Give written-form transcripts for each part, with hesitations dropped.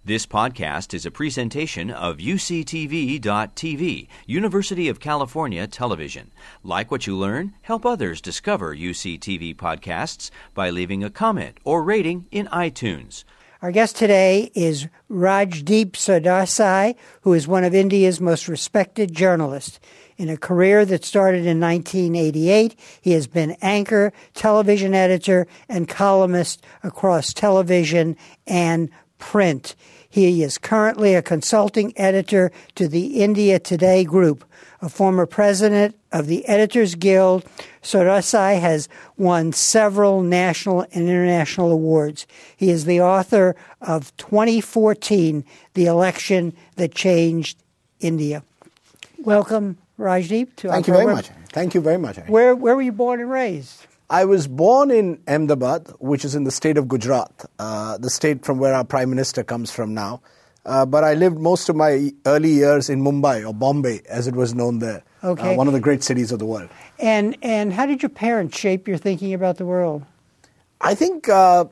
This podcast is a presentation of UCTV.tv, University of California Television. Like what you learn? Help others discover UCTV podcasts by leaving a comment or rating in iTunes. Our guest today is Rajdeep Sardesai, who is one of India's most respected journalists. In a career that started in 1988, he has been anchor, television editor, and columnist across television and print. He is currently a consulting editor to the India Today Group. A former president of the Editors Guild, Sardesai has won several national and international awards. He is the author of 2014, The Election That Changed India. Welcome, Rajdeep, to our Thank you very much. Thank you very much. Where were you born and raised? I was born in Ahmedabad, which is in the state of Gujarat, the state from where our Prime Minister comes from now. But I lived most of my early years in Mumbai, or Bombay, as it was known there, one of the great cities of the world. And how did your parents shape your thinking about the world? I think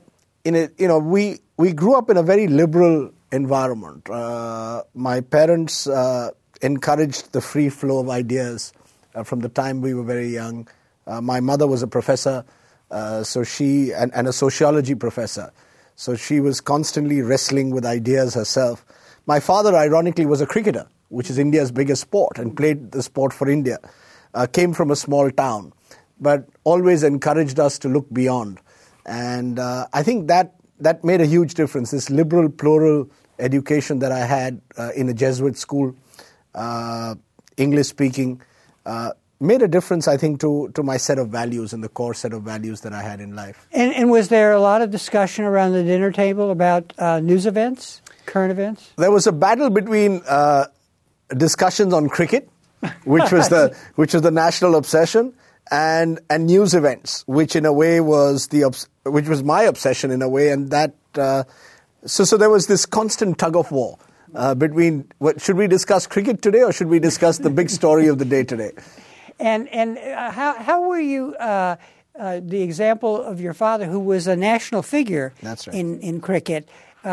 we grew up in a very liberal environment. My parents encouraged the free flow of ideas from the time we were very young. My mother was a professor, and a sociology professor. So she was constantly wrestling with ideas herself. My father, ironically, was a cricketer, which is India's biggest sport, and played the sport for India. Came from a small town, but always encouraged us to look beyond. And I think that made a huge difference, this liberal, plural education that I had in a Jesuit school, English speaking, made a difference, I think, to my set of values and the core set of values that I had in life. And was there a lot of discussion around the dinner table about news events, current events? There was a battle between discussions on cricket, which was the national obsession, and news events, which in a way was which was my obsession in a way, and that so there was this constant tug of war between should we discuss cricket today or should we discuss the big story of the day today. And how were you, the example of your father, who was a national figure That's right. in cricket,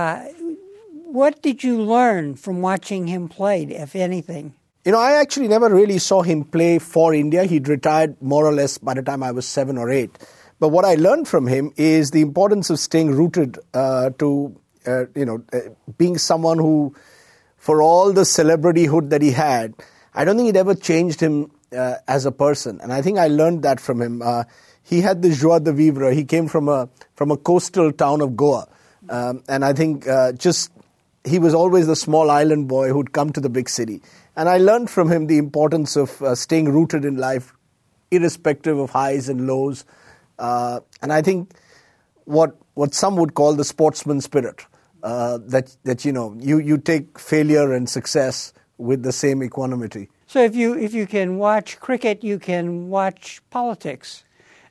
what did you learn from watching him play, if anything? I actually never really saw him play for India. He'd retired more or less by the time I was 7 or 8. But what I learned from him is the importance of staying rooted to being someone who, for all the celebrityhood that he had, I don't think it ever changed him as a person, and I think I learned that from him. He had the joie de vivre. He came from a coastal town of Goa, and I think he was always the small island boy who'd come to the big city. And I learned from him the importance of staying rooted in life, irrespective of highs and lows. And I think what some would call the sportsman spirit, that you take failure and success with the same equanimity. So if you can watch cricket, you can watch politics.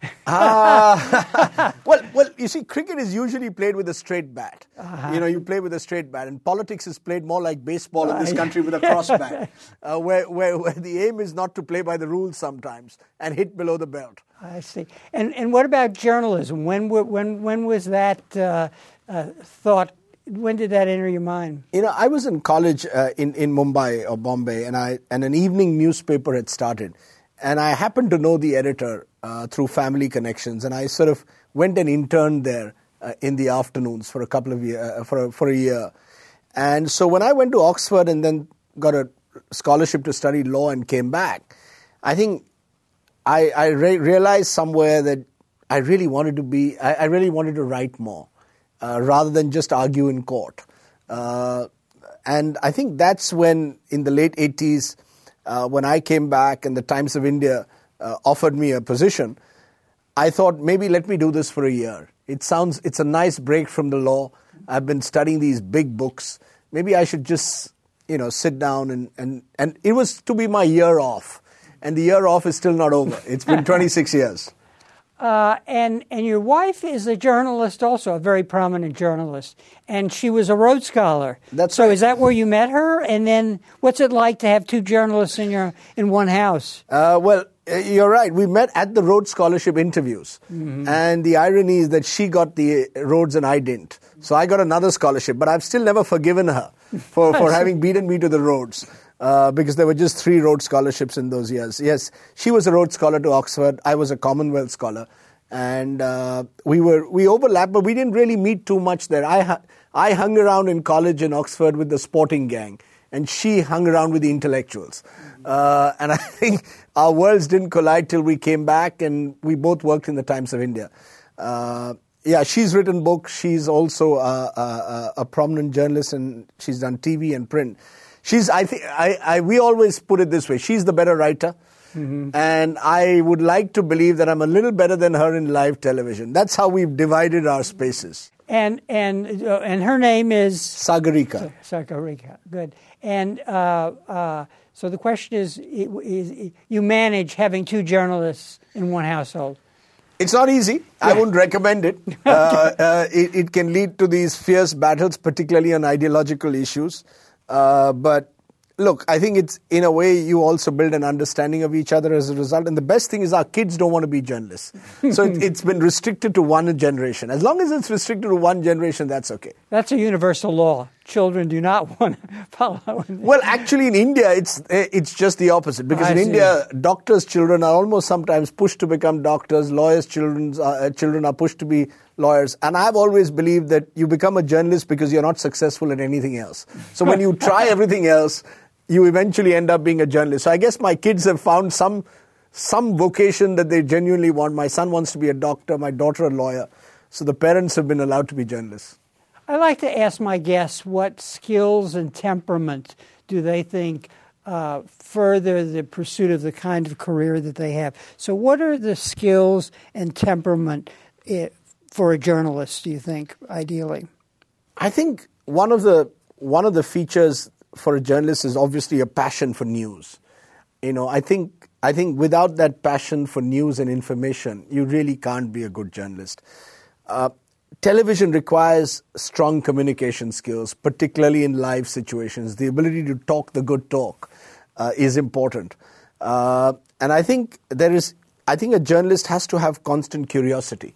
Well, you see, cricket is usually played with a straight bat. Uh-huh. You play with a straight bat, and politics is played more like baseball in this country with a cross bat, where the aim is not to play by the rules sometimes and hit below the belt. I see. And what about journalism? When was that thought? When did that enter your mind? I was in college in Mumbai or Bombay, and an evening newspaper had started. And I happened to know the editor through family connections, and I sort of went and interned there in the afternoons for a couple of years, for a year. And so when I went to Oxford and then got a scholarship to study law and came back, I think I realized somewhere that I really wanted to write more. Rather than just argue in court. And I think that's when, in the late 80s, when I came back and the Times of India offered me a position, I thought, maybe let me do this for a year. It's a nice break from the law. I've been studying these big books. Maybe I should just, sit down and it was to be my year off. And the year off is still not over. It's been 26 years. And your wife is a journalist also, a very prominent journalist. And she was a Rhodes Scholar. That's right. So is that where you met her? And then what's it like to have two journalists in one house? Well, you're right. We met at the Rhodes Scholarship interviews. Mm-hmm. And the irony is that she got the Rhodes and I didn't. So I got another scholarship, but I've still never forgiven her for having beaten me to the Rhodes. Because there were just 3 Rhodes scholarships in those years. Yes, she was a Rhodes Scholar to Oxford. I was a Commonwealth Scholar. And we overlapped, but we didn't really meet too much there. I hung around in college in Oxford with the sporting gang, and she hung around with the intellectuals. And I think our worlds didn't collide till we came back, and we both worked in the Times of India. She's written books. She's also a prominent journalist, and she's done TV and print. We always put it this way: she's the better writer. Mm-hmm. And I would like to believe that I'm a little better than her in live television. That's how we've divided our spaces. And her name is Sagarika. Sagarika, good. And so the question is, you manage having 2 journalists in one household? It's not easy. I wouldn't recommend it. It can lead to these fierce battles, particularly on ideological issues. But look, I think it's, in a way, you also build an understanding of each other as a result. And the best thing is our kids don't want to be journalists. So it's been restricted to one generation. As long as it's restricted to one generation, that's okay. That's a universal law. Children do not want to follow. Well, actually, in India, it's just the opposite. Because in India, doctors' children are almost sometimes pushed to become doctors. Lawyers' children are pushed to be lawyers. And I've always believed that you become a journalist because you're not successful at anything else. So when you try everything else, you eventually end up being a journalist. So I guess my kids have found some vocation that they genuinely want. My son wants to be a doctor, my daughter a lawyer. So the parents have been allowed to be journalists. I like to ask my guests what skills and temperament do they think further the pursuit of the kind of career that they have. So what are the skills and temperament for a journalist, do you think, ideally? I think one of the features for a journalist is obviously a passion for news. I think without that passion for news and information, you really can't be a good journalist. Television requires strong communication skills, particularly in live situations. The ability to talk the good talk is important. And I think a journalist has to have constant curiosity.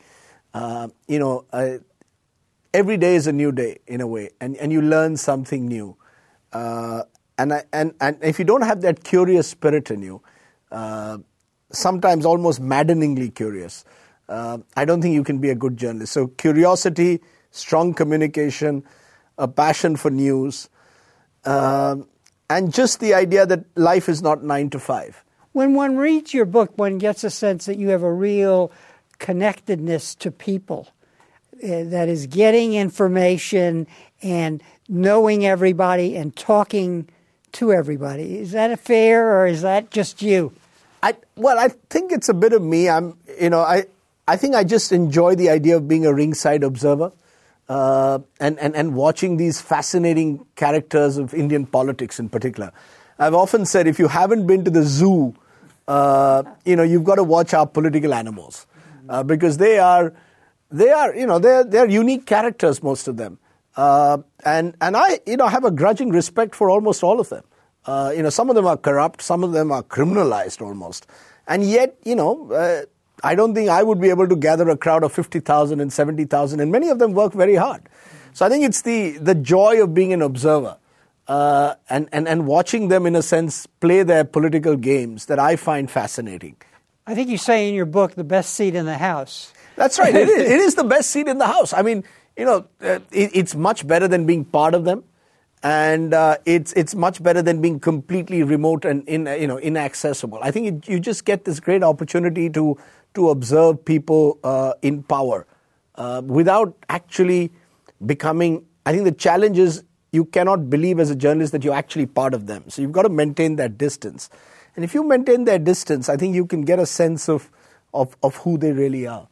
Every day is a new day in a way, and you learn something new. And if you don't have that curious spirit in you, sometimes almost maddeningly curious, I don't think you can be a good journalist. So curiosity, strong communication, a passion for news, and just the idea that life is not 9 to 5. When one reads your book, one gets a sense that you have a real connectedness to people. That is getting information and knowing everybody and talking to everybody. Is that fair, or is that just you? I think it's a bit of me. I think I just enjoy the idea of being a ringside observer and watching these fascinating characters of Indian politics in particular. I've often said, if you haven't been to the zoo, you've got to watch our political animals because they are unique characters, most of them. And I have a grudging respect for almost all of them. Some of them are corrupt, some of them are criminalized almost. And yet, I don't think I would be able to gather a crowd of 50,000 and 70,000, and many of them work very hard. So I think it's the joy of being an observer and watching them, in a sense, play their political games that I find fascinating. I think you say in your book, the best seat in the House. That's right. It is the best seat in the House. I mean, it's much better than being part of them, and it's much better than being completely remote and inaccessible. I think you just get this great opportunity to observe people in power without actually becoming. I think the challenge is you cannot believe as a journalist that you're actually part of them. So you've got to maintain that distance, and if you maintain that distance, I think you can get a sense of who they really are.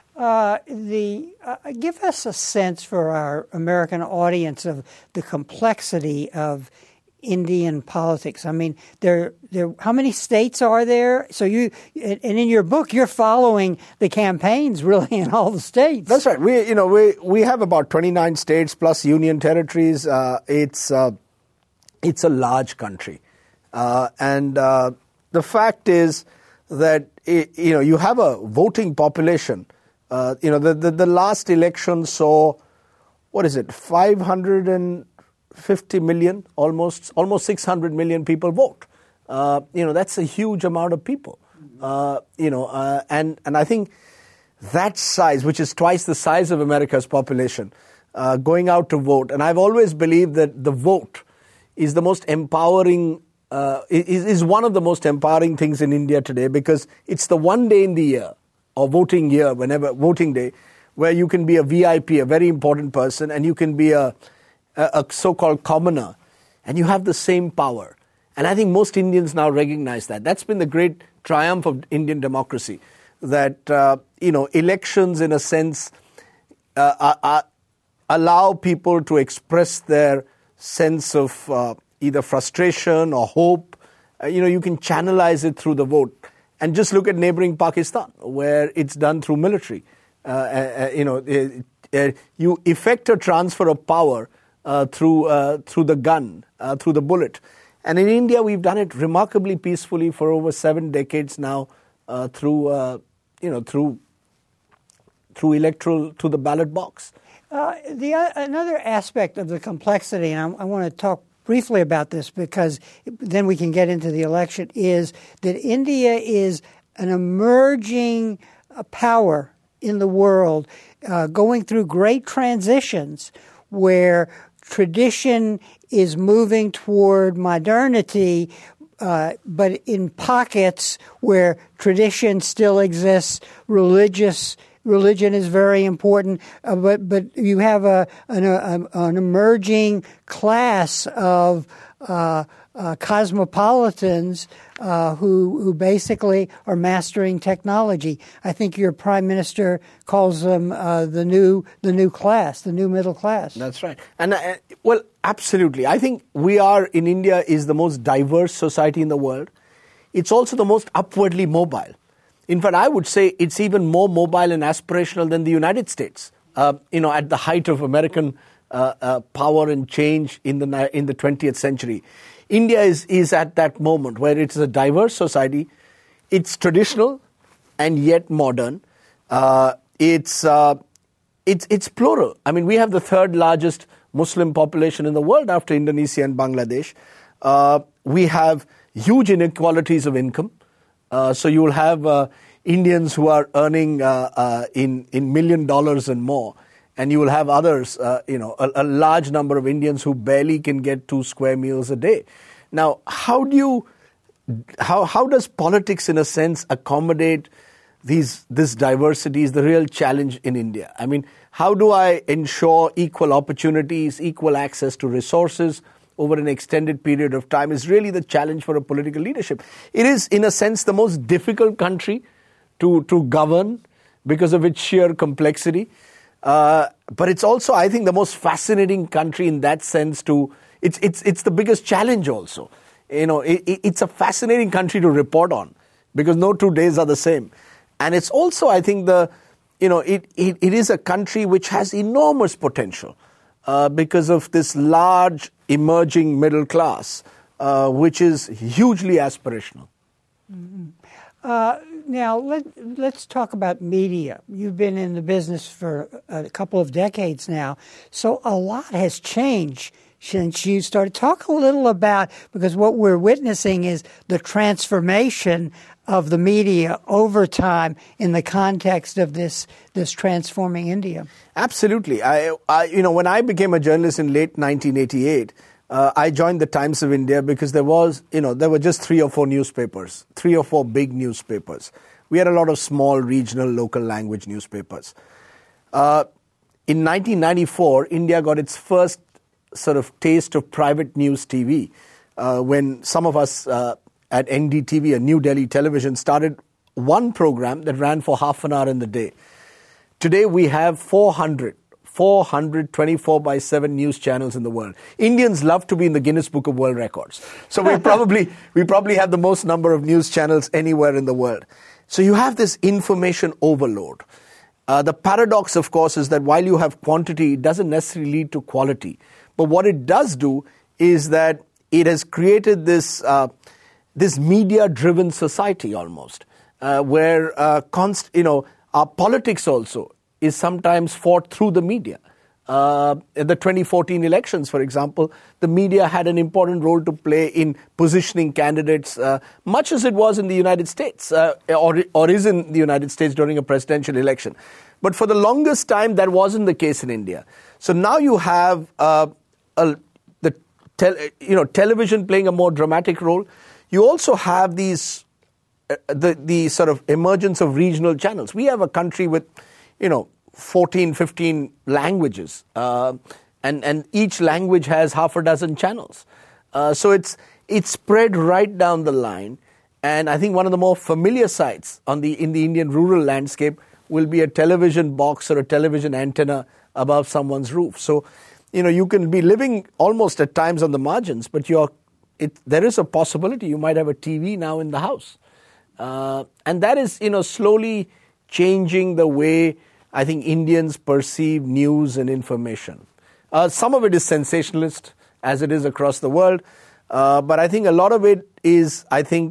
Give us a sense for our American audience of the complexity of Indian politics. I mean, how many states are there? So and in your book, you're following the campaigns really in all the states. That's right. We have about 29 states plus union territories. It's a large country, and the fact is that you have a voting population. The last election saw 550 million, almost 600 million people vote. That's a huge amount of people. And I think that size, which is twice the size of America's population, going out to vote. And I've always believed that the vote is the most empowering, is one of the most empowering things in India today, because it's the one day in the year, or voting year, whenever voting day, where you can be a VIP, a very important person, and you can be a so-called commoner, and you have the same power. And I think most Indians now recognize that. That's been the great triumph of Indian democracy, that, elections, in a sense, allow people to express their sense of either frustration or hope. You can channelize it through the vote. And just look at neighboring Pakistan, where it's done through military. You effect a transfer of power through the gun, through the bullet. And in India, we've done it remarkably peacefully for over 7 decades now, through the ballot box. Another aspect of the complexity, and I want to talk briefly about this because then we can get into the election, is that India is an emerging power in the world, going through great transitions where tradition is moving toward modernity, but in pockets where tradition still exists, religion is very important, but you have an emerging class of cosmopolitans who basically are mastering technology. I think your prime minister calls them the new class, the new middle class. That's right. And absolutely. I think India is the most diverse society in the world. It's also the most upwardly mobile. In fact, I would say it's even more mobile and aspirational than the United States. At the height of American power and change in the 20th century, India is at that moment where it's a diverse society. It's traditional and yet modern. It's plural. I mean, we have the third largest Muslim population in the world after Indonesia and Bangladesh. We have huge inequalities of income. So you will have Indians who are earning in $1 million and more, and you will have others, a large number of Indians who barely can get 2 square meals a day. Now, how does politics, in a sense, accommodate this diversity? Is the real challenge in India. I mean, how do I ensure equal opportunities, equal access to resources over an extended period of time is really the challenge for a political leadership. It is, in a sense, the most difficult country to govern because of its sheer complexity. But it's also, I think, the most fascinating country in that sense it's the biggest challenge also. It's a fascinating country to report on because no 2 days are the same. And it's also, I think, it is a country which has enormous potential because of this large emerging middle class, which is hugely aspirational. Mm-hmm. Now, let's talk about media. You've been in the business for a couple of decades now, so a lot has changed since you started. Talk a little about, because what we're witnessing is the transformation of the media over time in the context of this transforming India. Absolutely. When I became a journalist in late 1988, I joined the Times of India because there were just 3 or 4 newspapers, 3 or 4 big newspapers. We had a lot of small, regional, local language newspapers. In 1994, India got its first sort of taste of private news TV when some of us at NDTV, a New Delhi television, started one program that ran for half an hour in the day. Today we have 400 24/7 news channels in the world. Indians love to be in the Guinness Book of World Records. So we probably have the most number of news channels anywhere in the world. So you have this information overload. The paradox, of course, is that while you have quantity, it doesn't necessarily lead to quality. But what it does do is that it has created this media-driven society almost, where our politics also is sometimes fought through the media. the 2014 elections, for example, the media had an important role to play in positioning candidates, much as it was in the United States, or is in the United States during a presidential election. But for the longest time, that wasn't the case in India. So now you have television playing a more dramatic role. You also have these the sort of emergence of regional channels. We have a country with, 14, 15 languages, and each language has half a dozen channels. So it's spread right down the line. And I think one of the more familiar sights in the Indian rural landscape will be a television box or a television antenna above someone's roof. So, you can be living almost at times on the margins, but there is a possibility you might have a TV now in the house. And that is, slowly changing the way I think Indians perceive news and information. Some of it is sensationalist, as it is across the world. But I think a lot of it is,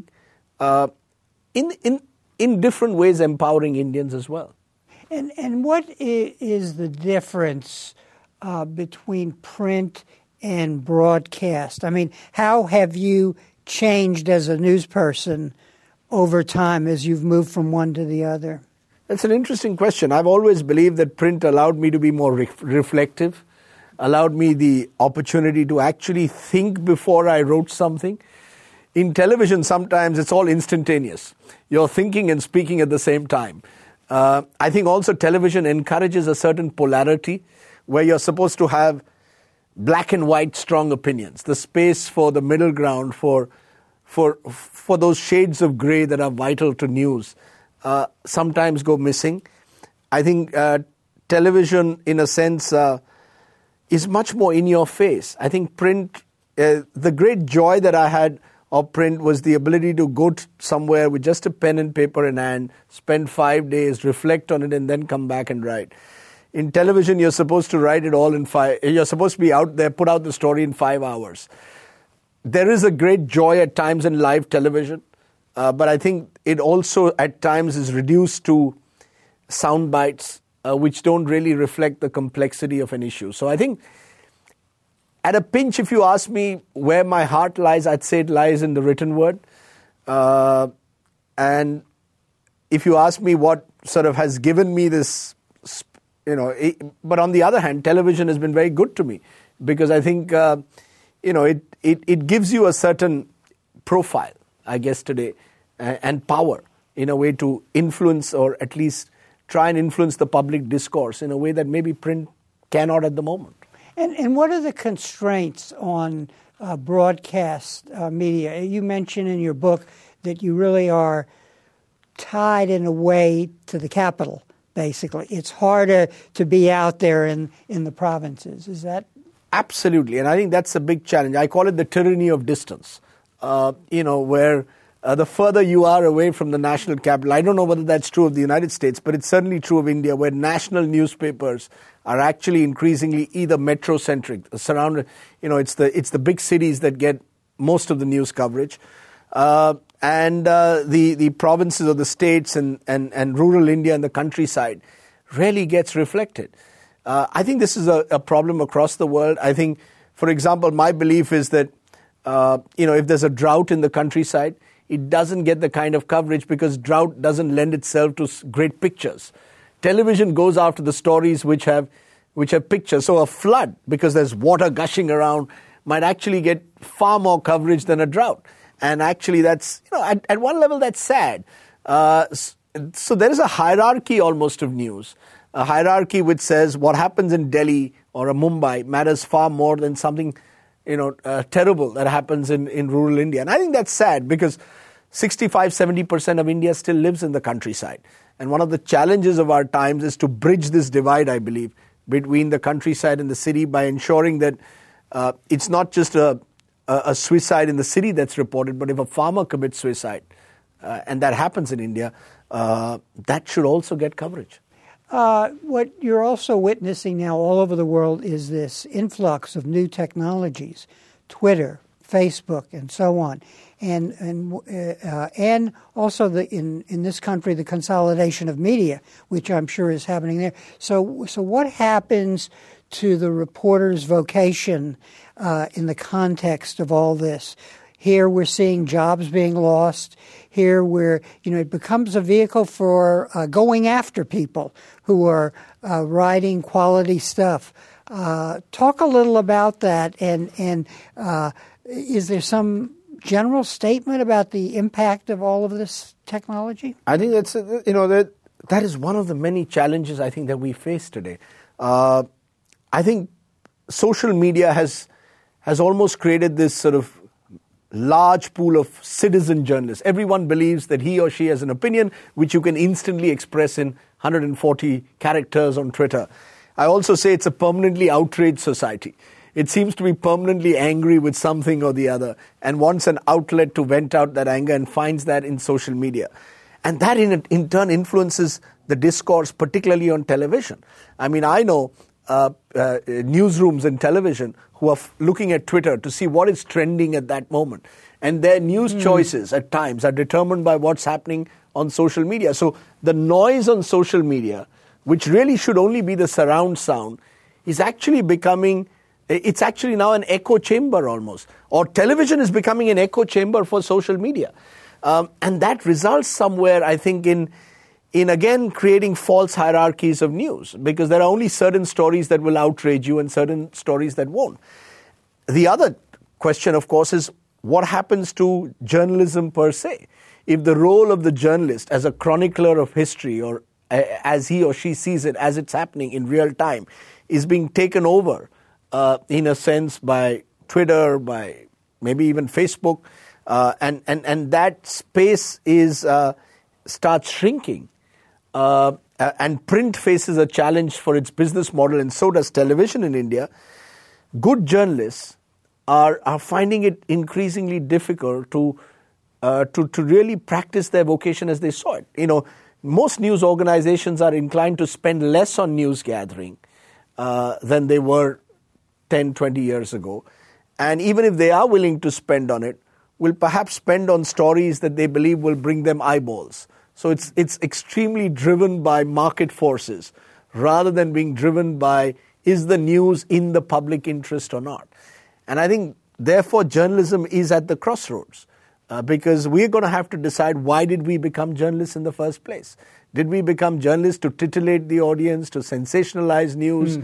in different ways empowering Indians as well. And what is the difference between print and broadcast? I mean, how have you changed as a news person over time as you've moved from one to the other? That's an interesting question. I've always believed that print allowed me to be more reflective, allowed me the opportunity to actually think before I wrote something. In television, sometimes it's all instantaneous. You're thinking and speaking at the same time. I think also television encourages a certain polarity where you're supposed to have black and white strong opinions, the space for the middle ground, for those shades of gray that are vital to news, sometimes go missing. I think television, in a sense, is much more in your face. I think print, the great joy that I had of print was the ability to go somewhere with just a pen and paper in hand, spend 5 days, reflect on it, and then come back and write. In television, you're supposed to write it all in you're supposed to be out there, put out the story in 5 hours. There is a great joy at times in live television, but I think it also at times is reduced to sound bites, which don't really reflect the complexity of an issue. So I think at a pinch, if you ask me where my heart lies, I'd say it lies in the written word. And if you ask me what sort of has given me this, but on the other hand, television has been very good to me because I think, it gives you a certain profile, I guess, today, and power in a way to influence or at least try and influence the public discourse in a way that maybe print cannot at the moment. And what are the constraints on broadcast media? You mentioned in your book that you really are tied in a way to the capital, basically. It's harder to be out there in the provinces. Is that? Absolutely. And I think that's a big challenge. I call it the tyranny of distance, where the further you are away from the national capital. I don't know whether that's true of the United States, but it's certainly true of India, where national newspapers are actually increasingly either metrocentric, surrounded. It's the big cities that get most of the news coverage, and the provinces or the states and rural India and the countryside rarely gets reflected. I think this is a problem across the world. I think, for example, my belief is that if there's a drought in the countryside, it doesn't get the kind of coverage because drought doesn't lend itself to great pictures. Television goes after the stories which have pictures. So a flood, because there's water gushing around, might actually get far more coverage than a drought. And actually that's, at one level that's sad. So there is a hierarchy almost of news, a hierarchy which says what happens in Delhi or Mumbai matters far more than something terrible that happens in rural India. And I think that's sad because 65-70% of India still lives in the countryside. And one of the challenges of our times is to bridge this divide, I believe, between the countryside and the city by ensuring that it's not just a suicide in the city that's reported, but if a farmer commits suicide, and that happens in India, that should also get coverage. What you're also witnessing now all over the world is this influx of new technologies, Twitter, Facebook, and so on, and also in this country the consolidation of media, which I'm sure is happening there. So what happens to the reporter's vocation in the context of all this. Here we're seeing jobs being lost. Here it becomes a vehicle for going after people who are writing quality stuff. Talk a little about that, and is there some general statement about the impact of all of this technology? I think that is one of the many challenges I think that we face today. I think social media has almost created this sort of large pool of citizen journalists. Everyone believes that he or she has an opinion which you can instantly express in 140 characters on Twitter. I also say it's a permanently outraged society. It seems to be permanently angry with something or the other and wants an outlet to vent out that anger and finds that in social media. And that in turn influences the discourse, particularly on television. I mean, I know newsrooms in television who are looking at Twitter to see what is trending at that moment. And their news choices at times are determined by what's happening on social media. So the noise on social media, which really should only be the surround sound, is actually it's actually now an echo chamber almost. Or television is becoming an echo chamber for social media. And that results somewhere, I think, in again creating false hierarchies of news, because there are only certain stories that will outrage you and certain stories that won't. The other question, of course, is what happens to journalism per se? If the role of the journalist as a chronicler of history, or as he or she sees it as it's happening in real time, is being taken over, in a sense, by Twitter, by maybe even Facebook, and that space starts shrinking. And print faces a challenge for its business model, and so does television in India. Good journalists are finding it increasingly difficult to really practice their vocation as they saw it. Most news organizations are inclined to spend less on news gathering than they were 10, 20 years ago. And even if they are willing to spend on it, will perhaps spend on stories that they believe will bring them eyeballs. So it's extremely driven by market forces rather than being driven by, is the news in the public interest or not? And I think, therefore, journalism is at the crossroads because we're going to have to decide, why did we become journalists in the first place? Did we become journalists to titillate the audience, to sensationalize news,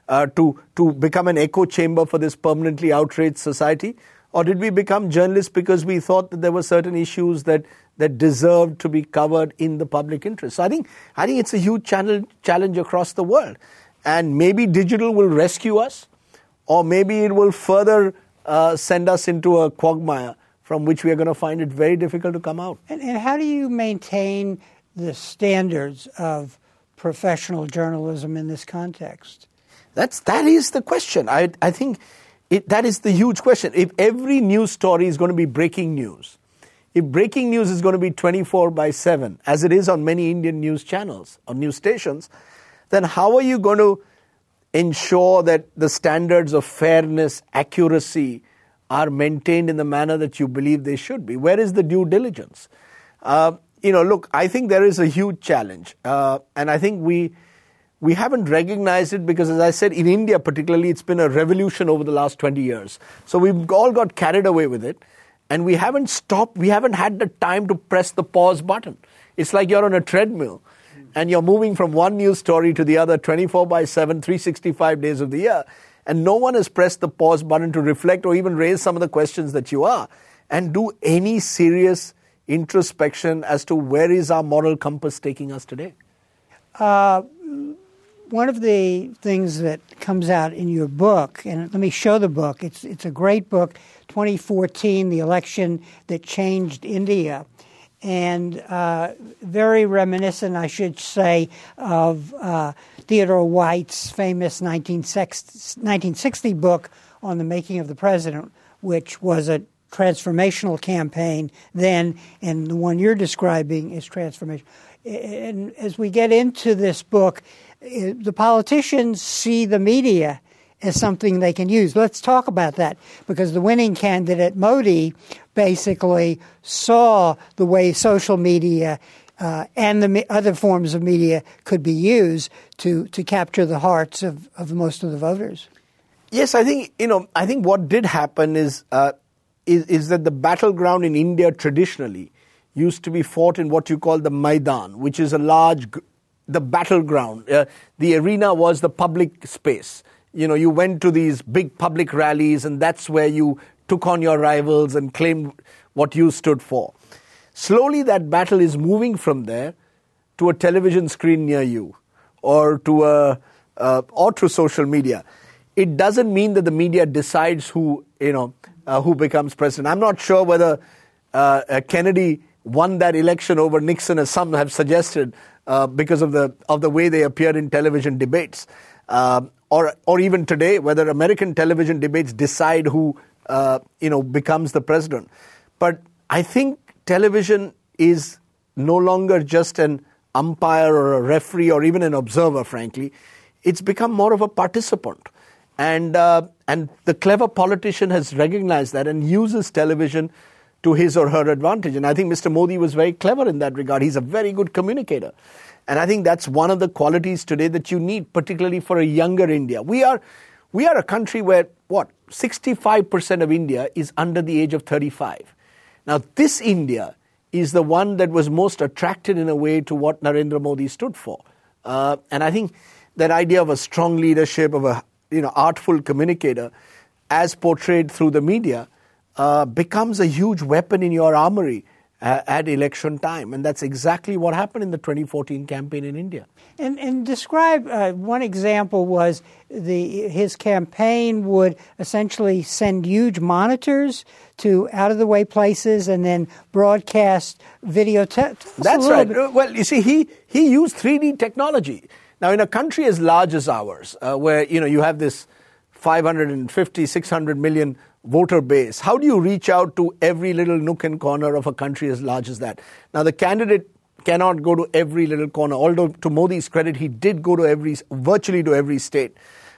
to become an echo chamber for this permanently outraged society? Or did we become journalists because we thought that there were certain issues that deserved to be covered in the public interest? So I think it's a huge challenge across the world. And maybe digital will rescue us, or maybe it will further send us into a quagmire from which we are going to find it very difficult to come out. And how do you maintain the standards of professional journalism in this context? That is the question. I think that is the huge question. If every news story is going to be breaking news, if breaking news is going to be 24/7, as it is on many Indian news channels or news stations, then how are you going to ensure that the standards of fairness, accuracy are maintained in the manner that you believe they should be? Where is the due diligence? Look, I think there is a huge challenge. And I think we haven't recognized it because, as I said, in India particularly, it's been a revolution over the last 20 years. So we've all got carried away with it. And we haven't stopped. We haven't had the time to press the pause button. It's like you're on a treadmill and you're moving from one news story to the other 24/7, 365 days of the year. And no one has pressed the pause button to reflect or even raise some of the questions that you are and do any serious introspection as to where is our moral compass taking us today. One of the things that comes out in your book, and let me show the book. It's a great book, 2014, The Election That Changed India, and very reminiscent, I should say, of Theodore White's famous 1960 book on the making of the president, which was a transformational campaign then, and the one you're describing is transformation. And as we get into this book, the politicians see the media as something they can use. Let's talk about that, because the winning candidate, Modi, basically saw the way social media and the other forms of media could be used to capture the hearts of most of the voters. Yes, I think what did happen is that the battleground in India traditionally used to be fought in what you call the Maidan, which is the battleground. The arena was the public space. You went to these big public rallies, and that's where you took on your rivals and claimed what you stood for. Slowly that battle is moving from there to a television screen near you, or to social media. It doesn't mean that the media decides who becomes president. I'm not sure whether Kennedy won that election over Nixon, as some have suggested, because of the way they appeared in television debates, or even today, whether American television debates decide who becomes the president. But I think television is no longer just an umpire or a referee or even an observer. Frankly, it's become more of a participant. And the clever politician has recognized that and uses television to his or her advantage. And I think Mr. Modi was very clever in that regard. He's a very good communicator. And I think that's one of the qualities today that you need, particularly for a younger India. We are a country where, 65% of India is under the age of 35. Now, this India is the one that was most attracted in a way to what Narendra Modi stood for. And I think that idea of a strong leadership, of a artful communicator, as portrayed through the media, becomes a huge weapon in your armory at election time. And that's exactly what happened in the 2014 campaign in India. And describe, one example was his campaign would essentially send huge monitors to out-of-the-way places and then broadcast video. That's right. Well, you see, he used 3D technology. Now, in a country as large as ours, where you have this 550, 600 million voter base, how do you reach out to every little nook and corner of a country as large as that? Now, the candidate cannot go to every little corner, although to Modi's credit, he did go to virtually to every state.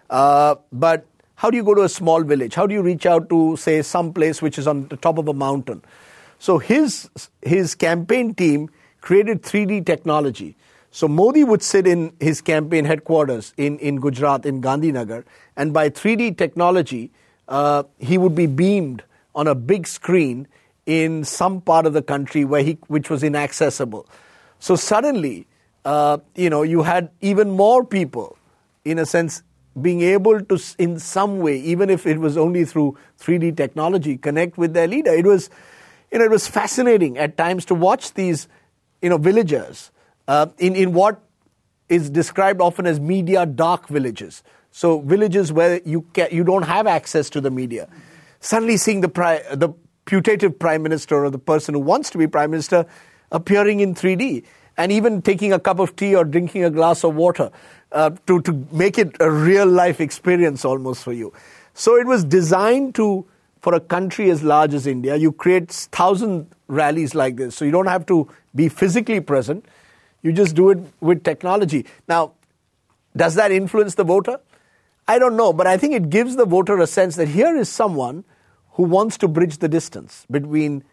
But how do you go to a small village? How do you reach out to, say, some place which is on the top of a mountain? So his campaign team created 3D technology. So Modi would sit in his campaign headquarters in Gujarat, in Gandhinagar, and by 3D technology, he would be beamed on a big screen in some part of the country which was inaccessible. So suddenly, you had even more people, in a sense, being able to, in some way, even if it was only through 3D technology, connect with their leader. It was fascinating at times to watch these, villagers in what is described often as media dark villages. So villages where you don't have access to the media. Suddenly seeing the putative prime minister or the person who wants to be prime minister appearing in 3D, and even taking a cup of tea or drinking a glass of water to make it a real life experience almost for you. So it was designed for a country as large as India. You create 1,000 rallies like this, so you don't have to be physically present. You just do it with technology. Now, does that influence the voter? I don't know, but I think it gives the voter a sense that here is someone who wants to bridge the distance between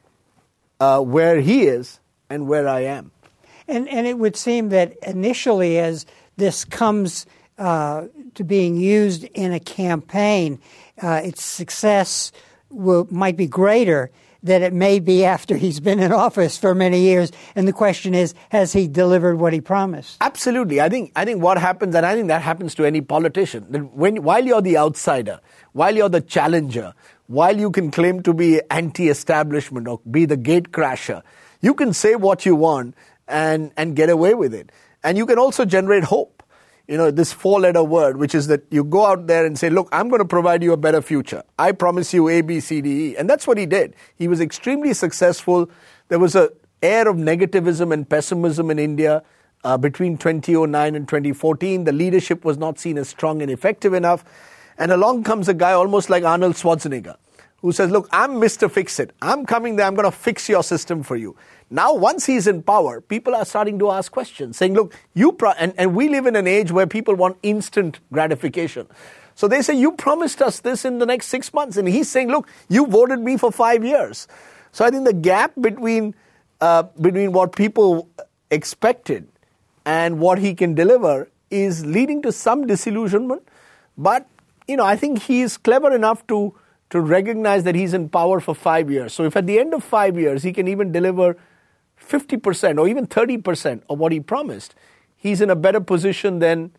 where he is and where I am. And it would seem that initially, as this comes to being used in a campaign, its success might be greater than it may be after he's been in office for many years. And the question is, has he delivered what he promised? Absolutely. I think what happens, and I think that happens to any politician, that while you're the outsider, while you're the challenger, while you can claim to be anti-establishment or be the gatecrasher, you can say what you want and get away with it. And you can also generate hope. This four-letter word, which is that you go out there and say, look, I'm going to provide you a better future. I promise you A, B, C, D, E. And that's what he did. He was extremely successful. There was an air of negativism and pessimism in India between 2009 and 2014. The leadership was not seen as strong and effective enough. And along comes a guy almost like Arnold Schwarzenegger, who says, look, I'm Mr. Fix-It. I'm coming there. I'm going to fix your system for you. Now, once he's in power, people are starting to ask questions, saying, look, and we live in an age where people want instant gratification. So they say, you promised us this in the next 6 months. And he's saying, look, you voted me for 5 years. So I think the gap between what people expected and what he can deliver is leading to some disillusionment. But, I think he is clever enough to recognize that he's in power for 5 years. So if at the end of 5 years he can even deliver 50% or even 30% of what he promised, he's in a better position than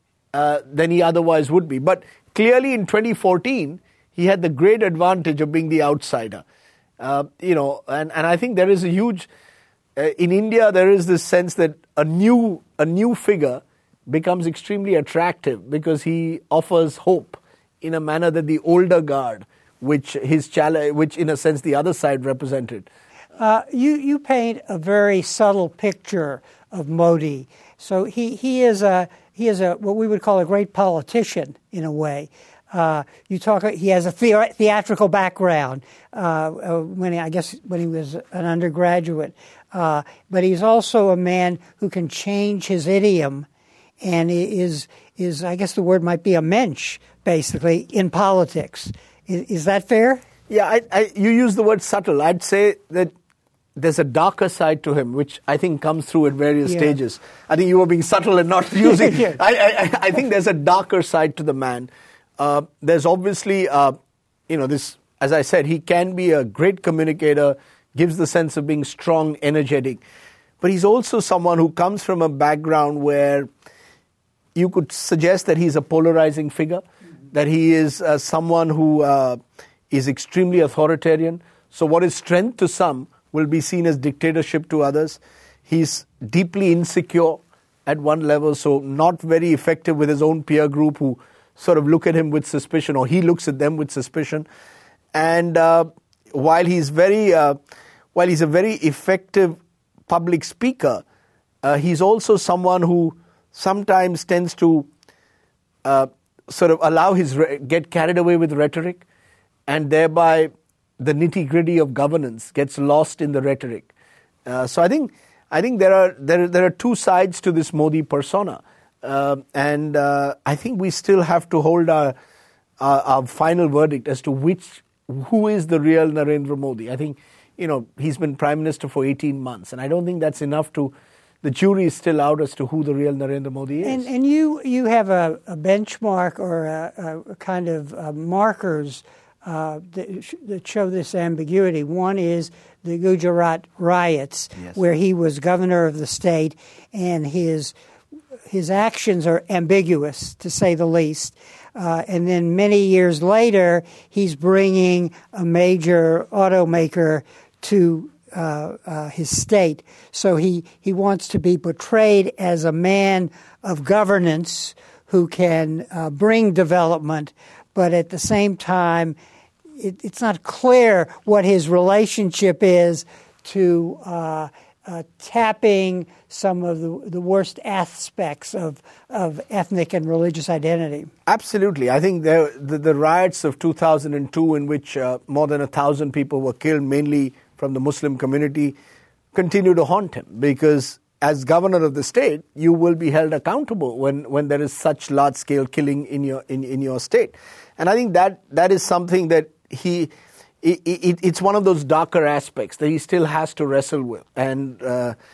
he otherwise would be. But clearly in 2014, he had the great advantage of being the outsider. And I think there is a huge... in India, there is this sense that a new figure becomes extremely attractive because he offers hope in a manner that the older guard, which in a sense the other side represented. You paint a very subtle picture of Modi. So he is a what we would call a great politician in a way. He has a theatrical background when he was an undergraduate, but he's also a man who can change his idiom, and is I guess the word might be a mensch basically in politics. Is that fair? Yeah, you use the word subtle. I'd say that there's a darker side to him, which I think comes through at various stages. I think you were being subtle and not using. Yeah. I think there's a darker side to the man. There's obviously, this, as I said, he can be a great communicator, gives the sense of being strong, energetic. But he's also someone who comes from a background where you could suggest that he's a polarizing figure, that he is someone who is extremely authoritarian. So what is strength to some will be seen as dictatorship to others. He's deeply insecure at one level, so not very effective with his own peer group who sort of look at him with suspicion, or he looks at them with suspicion. And while he's a very effective public speaker, he's also someone who sometimes tends to sort of get carried away with rhetoric, and thereby the nitty-gritty of governance gets lost in the rhetoric. So I think there are two sides to this Modi persona. And I think we still have to hold our final verdict as to who is the real Narendra Modi. I think, he's been Prime Minister for 18 months, and I don't think that's enough the jury is still out as to who the real Narendra Modi is. And you have a benchmark or a kind of markers that show this ambiguity. One is the Gujarat riots, where he was governor of the state, and his actions are ambiguous, to say the least. And then many years later, he's bringing a major automaker to his state. So he wants to be portrayed as a man of governance who can bring development, but at the same time, it's not clear what his relationship is to tapping some of the worst aspects of ethnic and religious identity. Absolutely. I think the riots of 2002, in which more than 1,000 people were killed, mainly from the Muslim community, continue to haunt him, because as governor of the state, you will be held accountable when there is such large-scale killing in your state. And I think that is something that it's one of those darker aspects that he still has to wrestle with. And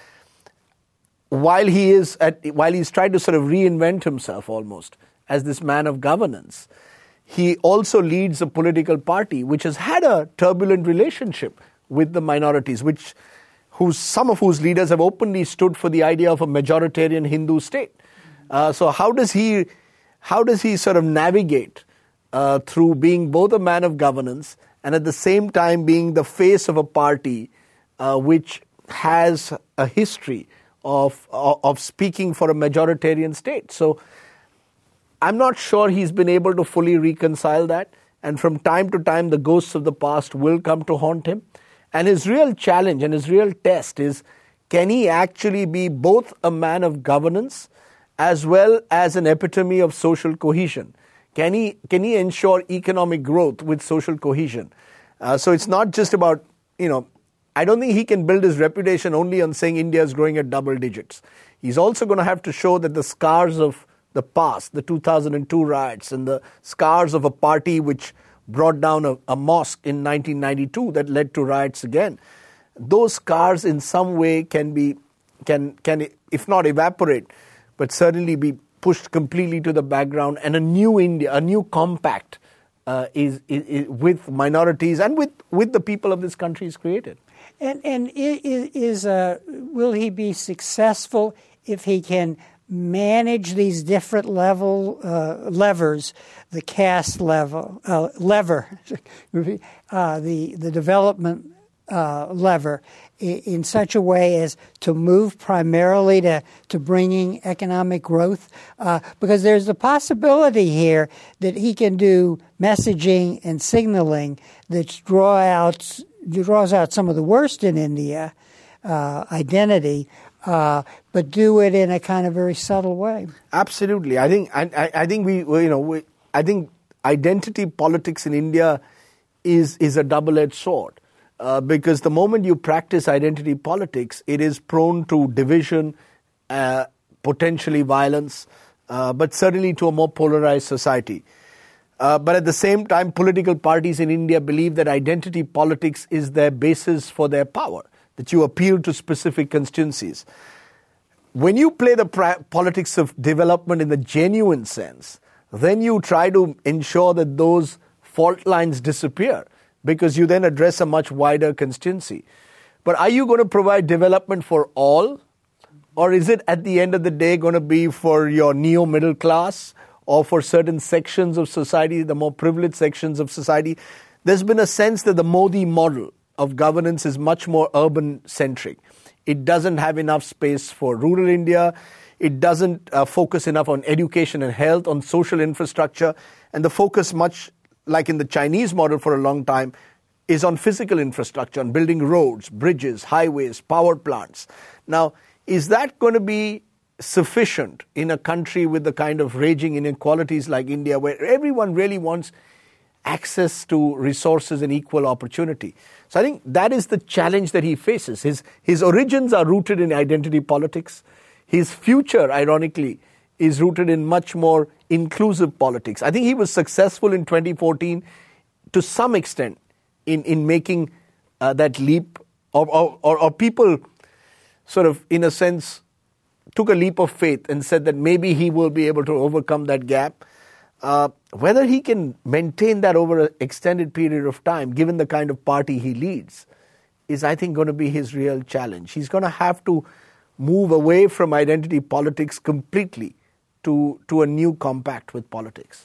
while he's tried to sort of reinvent himself almost as this man of governance, he also leads a political party which has had a turbulent relationship with the minorities, some of whose leaders have openly stood for the idea of a majoritarian Hindu state. So how does he sort of navigate through being both a man of governance and at the same time being the face of a party which has a history of speaking for a majoritarian state? So I'm not sure he's been able to fully reconcile that. And from time to time, the ghosts of the past will come to haunt him. And his real challenge and his real test is, can he actually be both a man of governance as well as an epitome of social cohesion? Can he ensure economic growth with social cohesion? So it's not just about, I don't think he can build his reputation only on saying India is growing at double digits. He's also going to have to show that the scars of the past, the 2002 riots, and the scars of a party which brought down a mosque in 1992 that led to riots again, those scars in some way can be if not evaporate, but certainly be pushed completely to the background, and a new India, a new compact is with minorities and with the people of this country is created. And will he be successful if he can manage these different levers, the caste lever, the development lever, in such a way as to move primarily to bringing economic growth? Because there's the possibility here that he can do messaging and signaling that draws out some of the worst in India, identity, but do it in a kind of very subtle way. Absolutely, I think I think identity politics in India is a double-edged sword. Because the moment you practice identity politics, it is prone to division, potentially violence, but certainly to a more polarized society. But at the same time, political parties in India believe that identity politics is their basis for their power, that you appeal to specific constituencies. When you play the politics of development in the genuine sense, then you try to ensure that those fault lines disappear, because you then address a much wider constituency. But are you going to provide development for all? Or is it at the end of the day going to be for your neo-middle class or for certain sections of society, the more privileged sections of society? There's been a sense that the Modi model of governance is much more urban-centric. It doesn't have enough space for rural India. It doesn't focus enough on education and health, on social infrastructure. And the focus, much like in the Chinese model for a long time, is on physical infrastructure, on building roads, bridges, highways, power plants. Now, is that going to be sufficient in a country with the kind of raging inequalities like India, where everyone really wants access to resources and equal opportunity? So I think that is the challenge that he faces. His origins are rooted in identity politics. His future, ironically, is rooted in much more inclusive politics. I think he was successful in 2014 to some extent in making that leap, or people sort of, in a sense, took a leap of faith and said that maybe he will be able to overcome that gap. Whether he can maintain that over an extended period of time, given the kind of party he leads, is, I think, going to be his real challenge. He's going to have to move away from identity politics completely to a new compact with politics.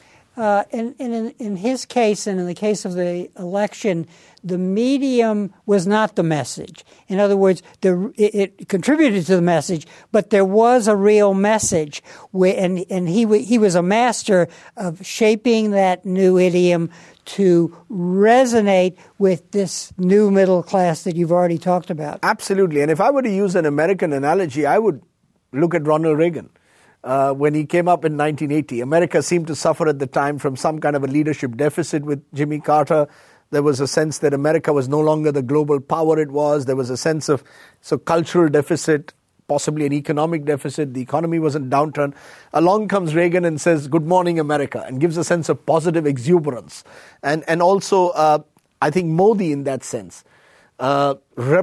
In his case, and in the case of the election, the medium was not the message. In other words, it contributed to the message, but there was a real message, and he was a master of shaping that new idiom to resonate with this new middle class that you've already talked about. Absolutely. And if I were to use an American analogy, I would look at Ronald Reagan. When he came up in 1980, America seemed to suffer at the time from some kind of a leadership deficit with Jimmy Carter. There was a sense that America was no longer the global power it was. There was a sense of cultural deficit, possibly an economic deficit. The economy was in downturn. Along comes Reagan and says, "Good morning, America," and gives a sense of positive exuberance. And also, I think Modi, in that sense, sort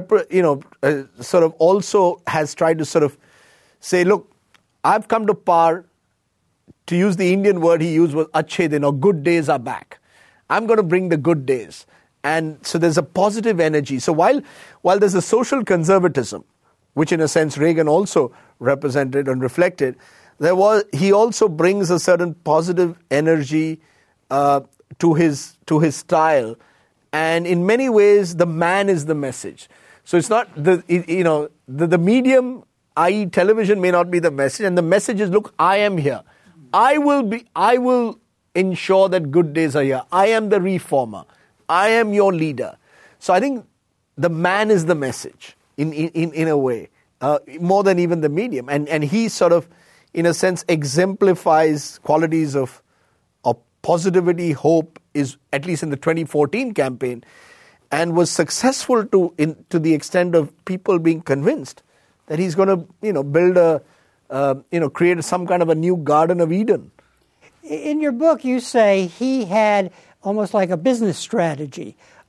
of also has tried to sort of say, look, I've come to power. To use the Indian word he used was "achhe din," or good days are back. I'm going to bring the good days. And so there's a positive energy. So while there's a social conservatism, which in a sense Reagan also represented and reflected, he also brings a certain positive energy to his style. And in many ways, the man is the message. So it's not the medium, i.e. television, may not be the message, and the message is, look, I am here. I will ensure that good days are here. I am the reformer. I am your leader. So I think the man is the message in a way, more than even the medium. And he sort of, in a sense, exemplifies qualities of positivity, hope, is at least in the 2014 campaign, and was successful to the extent of people being convinced that he's going to, build create some kind of a new Garden of Eden. In your book, you say he had almost like a business strategy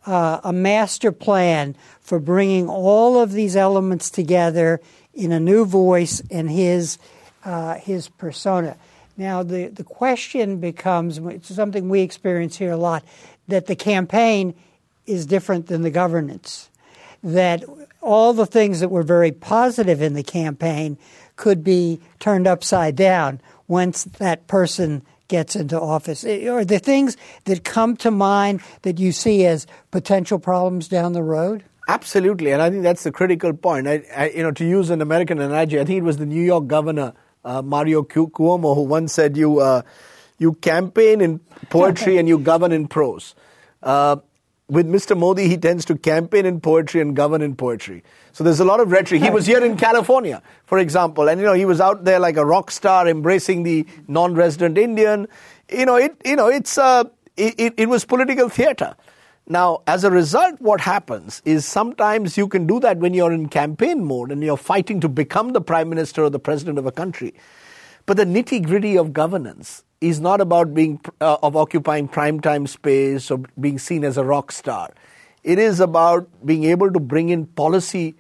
a master plan for bringing all of these elements together in a new voice and his persona. Now, the question becomes, it's something we experience here a lot, that the campaign is different than the governance. That all the things that were very positive in the campaign could be turned upside down once that person gets into office. Are there things that come to mind that you see as potential problems down the road? Absolutely, and I think that's the critical point. To use an American analogy, I think it was the New York governor, Mario Cuomo, who once said, you campaign in poetry and you govern in prose. With Mr. Modi, he tends to campaign in poetry and govern in poetry. So there's a lot of rhetoric. He was here in California, for example, and he was out there like a rock star, embracing the non-resident Indian. It was political theater. Now, as a result, what happens is sometimes you can do that when you're in campaign mode and you're fighting to become the prime minister or the president of a country. But the nitty-gritty of governance is not about of occupying primetime space or being seen as a rock star. It is about being able to bring in policies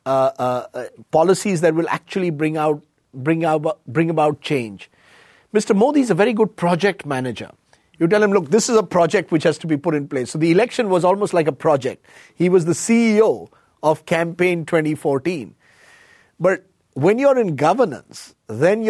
that will actually bring about change. Mr. Modi is a very good project manager. You tell him, look, this is a project which has to be put in place. So the election was almost like a project. He was the CEO of Campaign 2014. But when you're in governance, then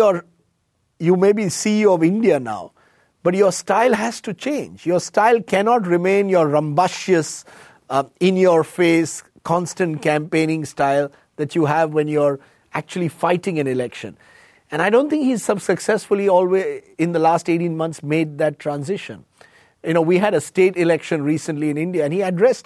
you may be CEO of India now, but your style has to change. Your style cannot remain your rambunctious, in-your-face, constant campaigning style that you have when you're actually fighting an election. And I don't think he's successfully always in the last 18 months made that transition. We had a state election recently in India, and he addressed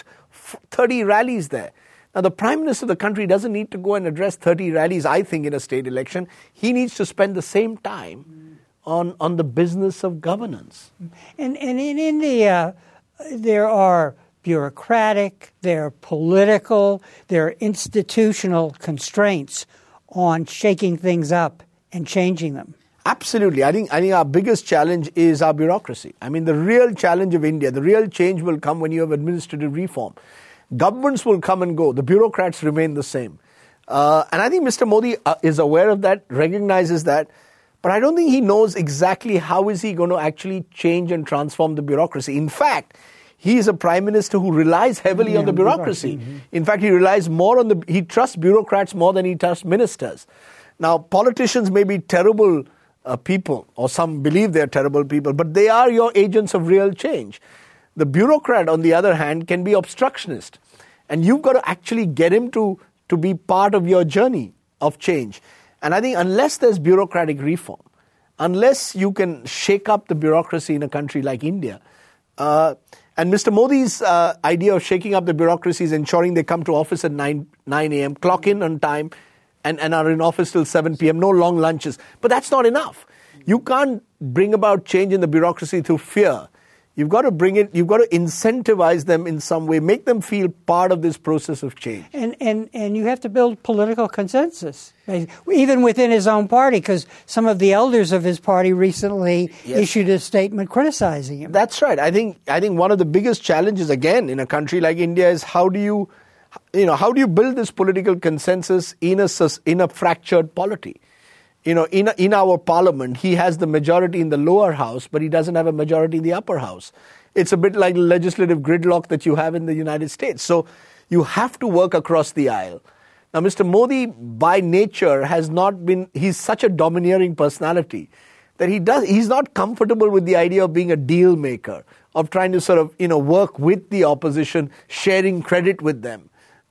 30 rallies there. Now, the Prime Minister of the country doesn't need to go and address 30 rallies, I think, in a state election. He needs to spend the same time on the business of governance. And in India, there are bureaucratic, there are political, there are institutional constraints on shaking things up and changing them. Absolutely. I think our biggest challenge is our bureaucracy. I mean, the real challenge of India, the real change will come when you have administrative reform. Governments will come and go. The bureaucrats remain the same. And I think Mr. Modi is aware of that, recognizes that. But I don't think he knows exactly how is he going to actually change and transform the bureaucracy. In fact, he is a prime minister who relies heavily on the bureaucracy. Mm-hmm. In fact, he relies he trusts bureaucrats more than he trusts ministers. Now, politicians may be terrible people, or some believe they're terrible people, but they are your agents of real change. The bureaucrat, on the other hand, can be obstructionist. And you've got to actually get him to be part of your journey of change. And I think unless there's bureaucratic reform, unless you can shake up the bureaucracy in a country like India, and Mr. Modi's idea of shaking up the bureaucracy is ensuring they come to office at 9 a.m., clock in on time, and are in office till 7 p.m., no long lunches. But that's not enough. You can't bring about change in the bureaucracy through fear. You've got to you've got to incentivize them in some way, make them feel part of this process of change. And you have to build political consensus, even within his own party, because some of the elders of his party recently issued a statement criticizing him. That's right. I think one of the biggest challenges, again, in a country like India is how do you build this political consensus in a fractured polity? In our parliament, he has the majority in the lower house, but he doesn't have a majority in the upper house. It's a bit like the legislative gridlock that you have in the United States. So you have to work across the aisle. Now, Mr. Modi, by nature, he's such a domineering personality that he's not comfortable with the idea of being a deal maker, of trying to sort of, work with the opposition, sharing credit with them.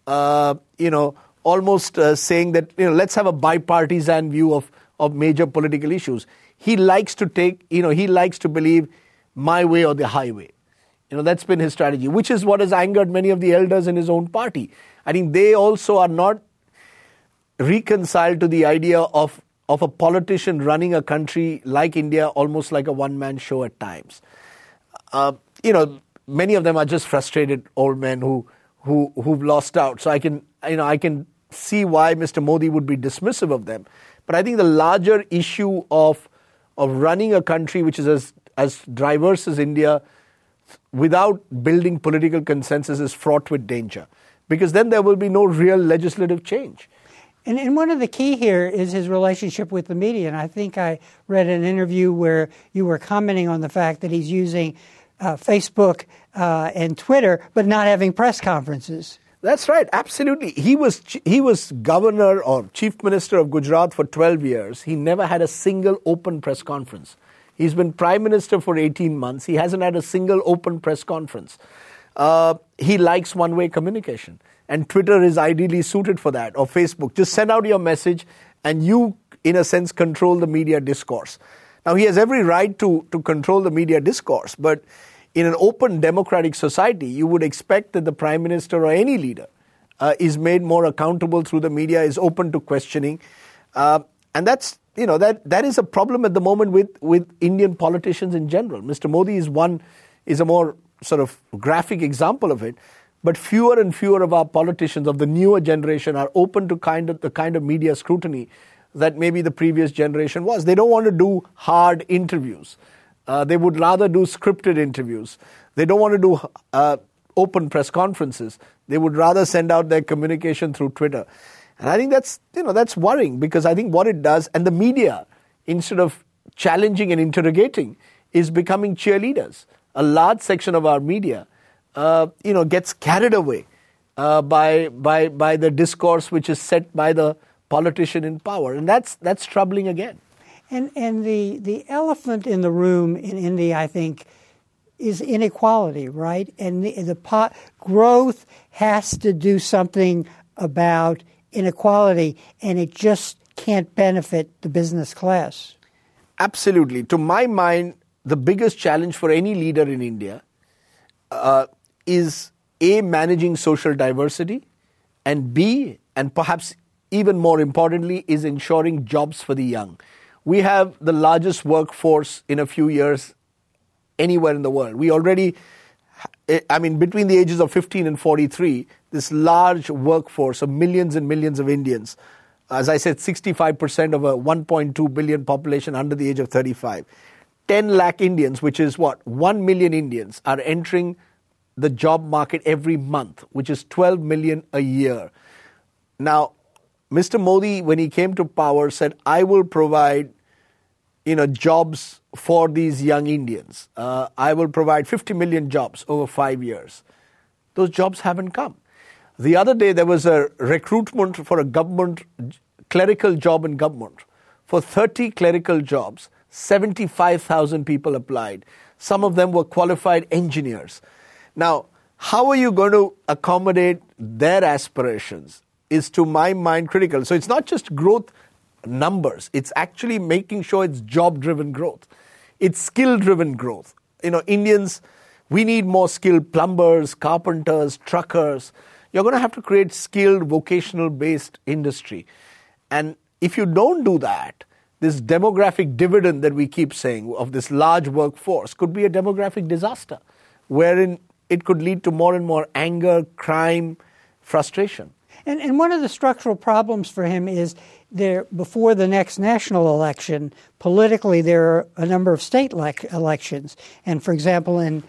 Almost saying that, let's have a bipartisan view of major political issues. He likes to believe my way or the highway. That's been his strategy, which is what has angered many of the elders in his own party. I think they also are not reconciled to the idea of a politician running a country like India, almost like a one-man show at times. Many of them are just frustrated old men who've lost out. So I can see why Mr. Modi would be dismissive of them. But I think the larger issue of running a country which is as diverse as India, without building political consensus is fraught with danger, because then there will be no real legislative change. And one of the key here is his relationship with the media. And I think I read an interview where you were commenting on the fact that he's using Facebook and Twitter, but not having press conferences. That's right, absolutely. He was governor or chief minister of Gujarat for 12 years. He never had a single open press conference. He's been prime minister for 18 months. He hasn't had a single open press conference. He likes one-way communication. And Twitter is ideally suited for that, or Facebook. Just send out your message and you, in a sense, control the media discourse. Now, he has every right to control the media discourse, but in an open democratic society, you would expect that the prime minister or any leader is made more accountable through the media, is open to questioning. And that's, that is a problem at the moment with Indian politicians in general. Mr. Modi is a more sort of graphic example of it. But fewer and fewer of our politicians of the newer generation are open to the kind of media scrutiny that maybe the previous generation was. They don't want to do hard interviews. They would rather do scripted interviews. They don't want to do open press conferences. They would rather send out their communication through Twitter. And I think that's worrying, because I think what it does, and the media, instead of challenging and interrogating, is becoming cheerleaders. A large section of our media gets carried away by the discourse which is set by the politician in power, and that's troubling again. And the elephant in the room in India, I think, is inequality, right? And the growth has to do something about inequality, and it just can't benefit the business class. Absolutely. To my mind, the biggest challenge for any leader in India is A, managing social diversity, and B, and perhaps even more importantly, is ensuring jobs for the young. We have the largest workforce in a few years anywhere in the world. We already, between the ages of 15 and 43, this large workforce of millions and millions of Indians, as I said, 65% of a 1.2 billion population under the age of 35. 10 lakh Indians, which is 1 million Indians, are entering the job market every month, which is 12 million a year. Now, Mr. Modi, when he came to power, said, I will provide, jobs for these young Indians. I will provide 50 million jobs over 5 years. Those jobs haven't come. The other day, there was a recruitment for a government clerical job in government. For 30 clerical jobs, 75,000 people applied. Some of them were qualified engineers. Now, how are you going to accommodate their aspirations is, to my mind, critical. So it's not just growth numbers. It's actually making sure it's job-driven growth. It's skill-driven growth. Indians, we need more skilled plumbers, carpenters, truckers. You're going to have to create skilled, vocational-based industry. And if you don't do that, this demographic dividend that we keep saying of this large workforce could be a demographic disaster, wherein it could lead to more and more anger, crime, frustration. And one of the structural problems for him is before the next national election, politically there are a number of state elections. And for example, in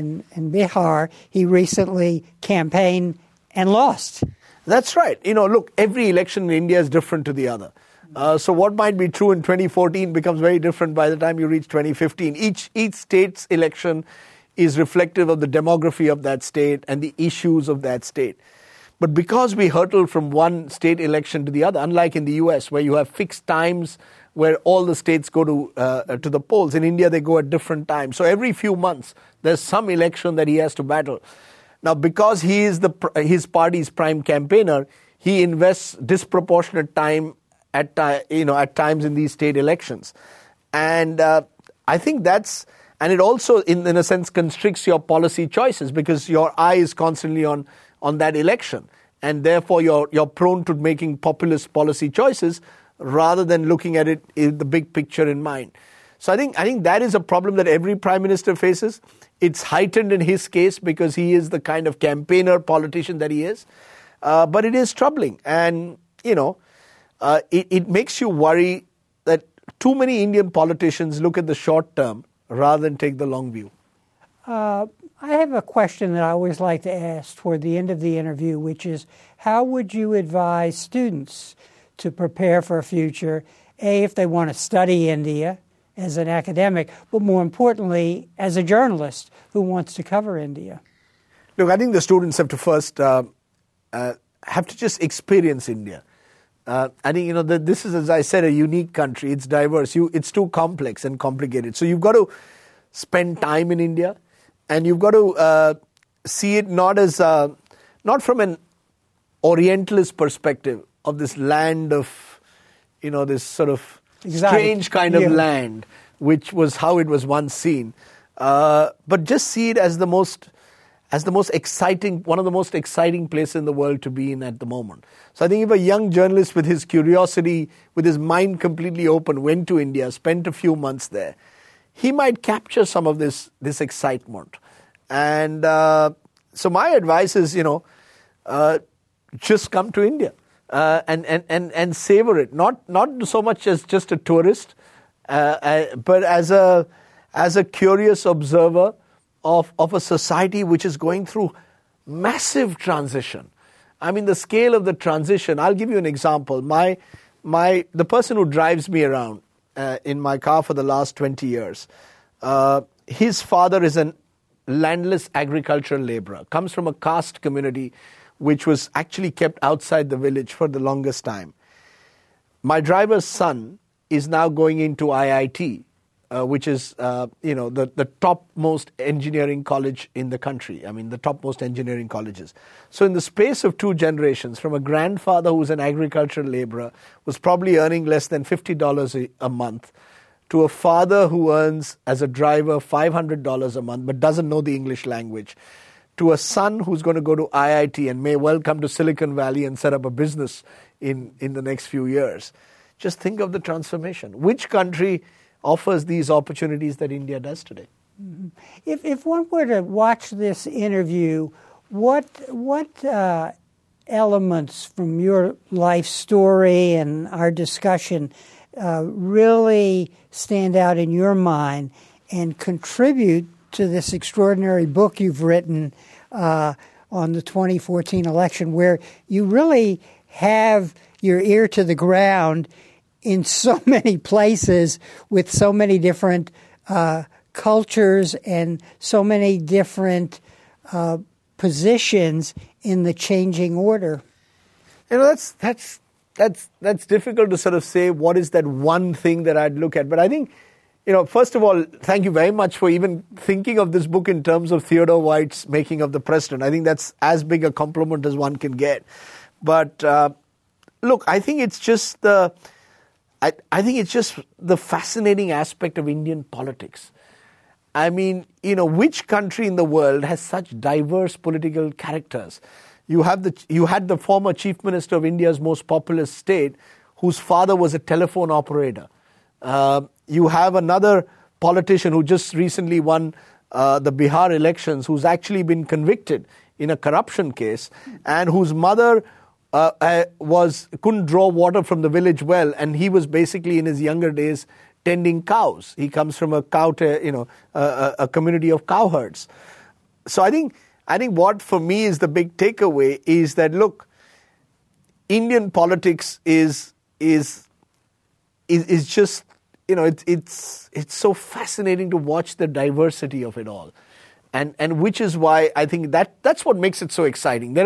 Bihar, he recently campaigned and lost. That's right. Look, every election in India is different to the other. So what might be true in 2014 becomes very different by the time you reach 2015. Each state's election is reflective of the demography of that state and the issues of that state. But because we hurtle from one state election to the other, unlike in the US where you have fixed times where all the states go to the polls, in India they go at different times. So every few months there's some election that he has to battle. Now, because he is his party's prime campaigner, he invests disproportionate time at times in these state elections. And I think and it also, in a sense, constricts your policy choices, because your eye is constantly on that election. And therefore, you're prone to making populist policy choices rather than looking at it in the big picture in mind. So I think that is a problem that every prime minister faces. It's heightened in his case because he is the kind of campaigner politician that he is. But it is troubling. And, it makes you worry that too many Indian politicians look at the short term rather than take the long view. I I have a question that I always like to ask toward the end of the interview, which is, how would you advise students to prepare for a future, A, if they want to study India as an academic, but more importantly, as a journalist who wants to cover India? Look, I think the students have to first have to just experience India. I think, this is, as I said, a unique country. It's diverse. It's too complex and complicated. So you've got to spend time in India, and you've got to see it not from an Orientalist perspective of this land of, this sort of strange kind of land, which was how it was once seen, but just see it as the most exciting, one of the most exciting places in the world to be in at the moment. So I think if a young journalist with his curiosity, with his mind completely open, went to India, spent a few months there, he might capture some of this excitement. And so my advice is, just come to India and savor it. Not so much as just a tourist, but as a curious observer of a society which is going through massive transition. I mean, the scale of the transition. I'll give you an example. The person who drives me around in my car for the last 20 years, his father is an landless agricultural laborer, comes from a caste community which was actually kept outside the village for the longest time. My driver's son is now going into IIT, which is, the topmost engineering college in the country. I mean, the topmost engineering colleges. So in the space of 2 generations, from a grandfather who's an agricultural laborer, was probably earning less than $50 a month, to a father who earns, as a driver, $500 a month, but doesn't know the English language, to a son who's going to go to IIT and may well come to Silicon Valley and set up a business in the next few years. Just think of the transformation. Which country offers these opportunities that India does today? Mm-hmm. If one were to watch this interview, what elements from your life story and our discussion really stand out in your mind and contribute to this extraordinary book you've written on the 2014 election, where you really have your ear to the ground in so many places with so many different cultures and so many different positions in the changing order? That's difficult to sort of say what is that one thing that I'd look at. But I think, first of all, thank you very much for even thinking of this book in terms of Theodore White's Making of the President. I think that's as big a compliment as one can get. But look, I think it's just the fascinating aspect of Indian politics. I mean, which country in the world has such diverse political characters? You had the former Chief Minister of India's most populous state, whose father was a telephone operator. You have another politician who just recently won the Bihar elections, who's actually been convicted in a corruption case, and whose mother couldn't draw water from the village well, and he was basically in his younger days tending cows. He comes from a community of cowherds. So I think what for me is the big takeaway is that, look, Indian politics is just, it's so fascinating to watch the diversity of it all, and which is why I think that's what makes it so exciting.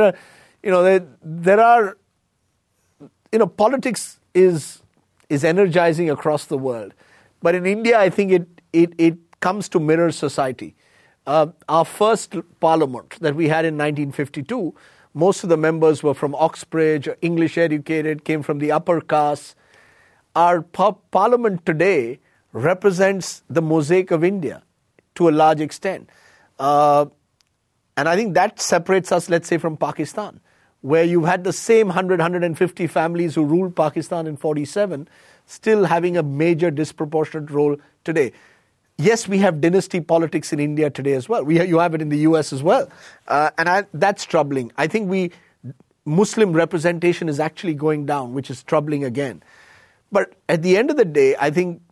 Politics is energizing across the world, but in India, I think it comes to mirror society. Our first parliament that we had in 1952, most of the members were from Oxbridge, English educated, came from the upper caste. Our parliament today represents the mosaic of India to a large extent. And I think that separates us, let's say, from Pakistan, where you had the same 150 families who ruled Pakistan in 1947, still having a major disproportionate role today. Yes, we have dynasty politics in India today as well. You have it in the US as well. That's troubling. I think Muslim representation is actually going down, which is troubling again. But at the end of the day, I think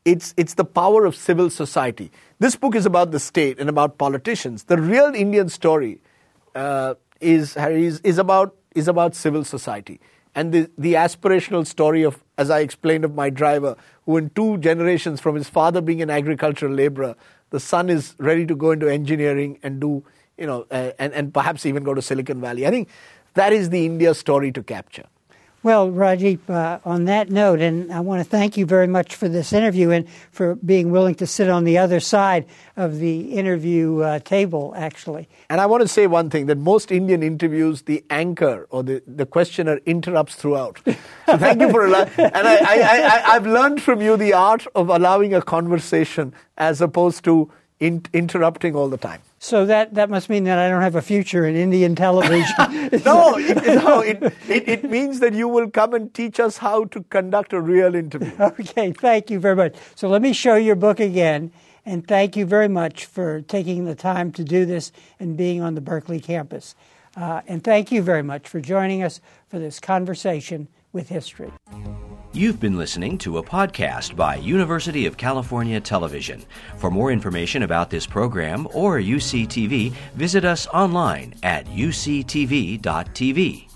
it's the power of civil society. This book is about the state and about politicians. The real Indian story is about civil society. And the aspirational story of, as I explained, of my driver, who in 2 generations from his father being an agricultural laborer, the son is ready to go into engineering and do, and perhaps even go to Silicon Valley. I think that is the India story to capture. Well, Rajeep, on that note, and I want to thank you very much for this interview and for being willing to sit on the other side of the interview table, actually. And I want to say one thing, that most Indian interviews, the anchor or the questioner interrupts throughout. So thank you for allowing. And I've learned from you the art of allowing a conversation as opposed to interrupting all the time. So that must mean that I don't have a future in Indian television. No, it means that you will come and teach us how to conduct a real interview. Okay, thank you very much. So let me show your book again, and thank you very much for taking the time to do this and being on the Berkeley campus. And thank you very much for joining us for this conversation with history. You've been listening to a podcast by University of California Television. For more information about this program or UCTV, visit us online at uctv.tv.